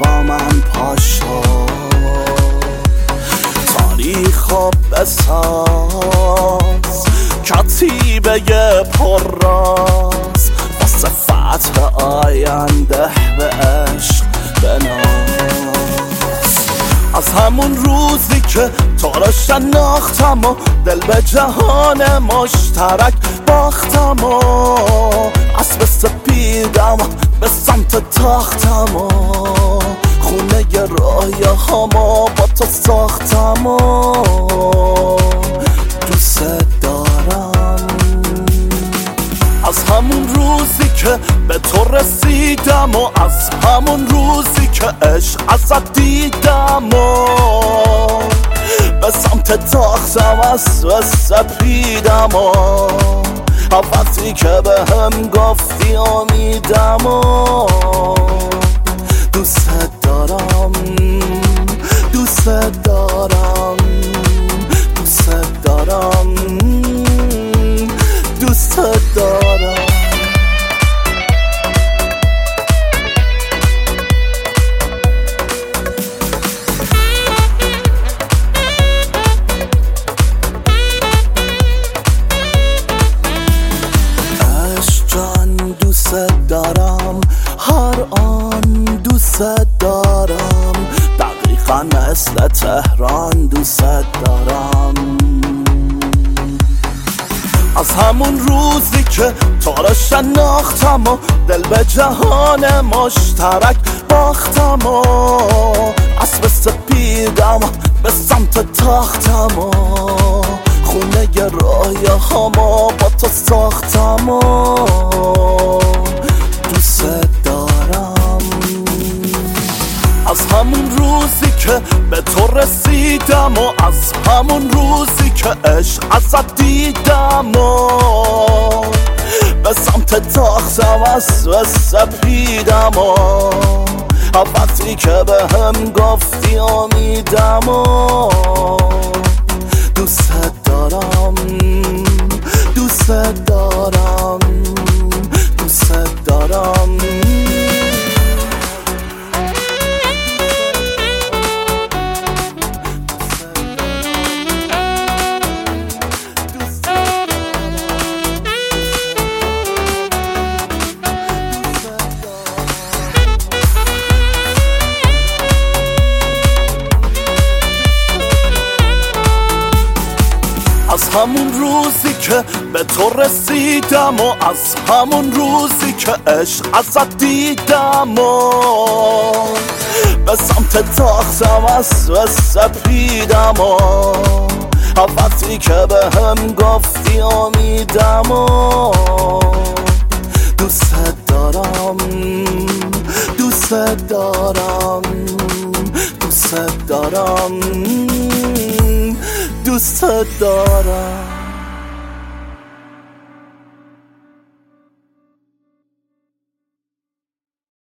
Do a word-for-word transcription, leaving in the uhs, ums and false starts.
با من پاشو، تاریخ و بساز کتیبه پر راز واسه فتح آینده به عشق بناز. از همون روزی که تو رو شناختم و دل به جهان مشترک باختم و اسب سپیدم به سمت تاختم و خونه ی رویا همو با تو ساختم و دوست دارم. از همون روزی که به تو رسیدم و از همون روزی که عشق ازت دیدم و به سمت تاختم اسب سپیدم و وقتی که به هم گفتی امیدم و دوست دارم دوست دارم دوست دارم دوست دارم. دوست دارم هر آن دوست دارم دقیقا مثل تهران دوست دارم. از همون روزی که تو رو شناختم و دل به جهان مشترک باختم و اسب سپیدم به سمت تاختم و خونه ی رویا همو با تو ساختم و دوست دارم. از همون روزی که به تو رسیدم و از همون روزی که عشق ازت دیدم و به سمت تاختم اسب سپیدم و وقتی که به هم گفتی امیدم و دوست دارم دوست دارم دوست دارم. از همون روزی که به تو رسیدم و از همون روزی که عشق ازت دیدم و به سمت تاختم اسب سپیدم و وقتی که به هم گفتی امیدم و دوست دارم دوست دارم دوست دارم دوست دارم.